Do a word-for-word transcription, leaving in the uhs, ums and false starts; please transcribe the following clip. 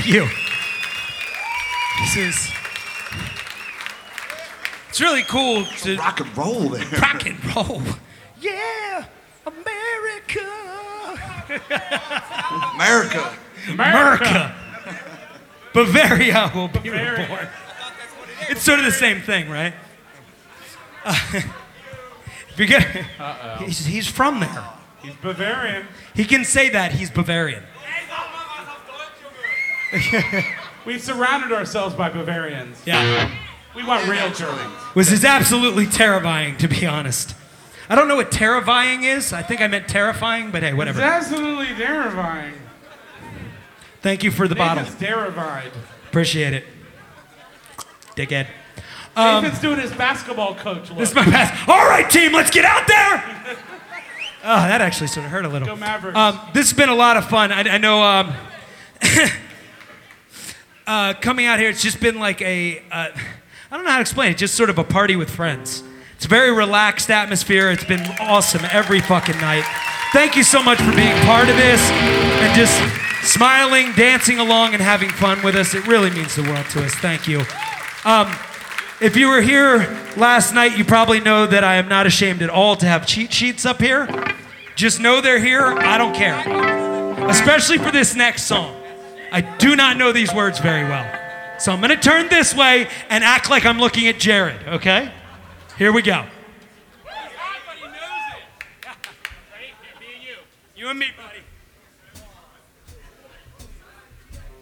you. This is... It's really cool to... Rock and roll there. Rock and roll. Yeah, America. America. America. Bavaria will be reborn. It's sort of the same thing, right? Uh, you get, Uh-oh. he's, he's from there. He's Bavarian. He can say that he's Bavarian. We've surrounded ourselves by Bavarians. Yeah. We want real Germans. Which is absolutely terrifying, to be honest. I don't know what terrifying is. I think I meant terrifying, but hey, whatever. It's absolutely terrifying. Thank you for the bottle. Nathan's terrified. Appreciate it. Dickhead. Um, Nathan's doing his basketball coach look. This is my pass. All right, team, let's get out there. Oh, that actually sort of hurt a little. Go Mavericks. Um, this has been a lot of fun. I, I know um, uh, coming out here, it's just been like a, uh, I don't know how to explain it, just sort of a party with friends. It's a very relaxed atmosphere. It's been awesome every fucking night. Thank you so much for being part of this and just smiling, dancing along, and having fun with us. It really means the world to us. Thank you. Um, if you were here last night, you probably know that I am not ashamed at all to have cheat sheets up here. Just know they're here. I don't care. Especially for this next song. I do not know these words very well. So I'm going to turn this way and act like I'm looking at Jared, okay? Here we go. You and me, buddy.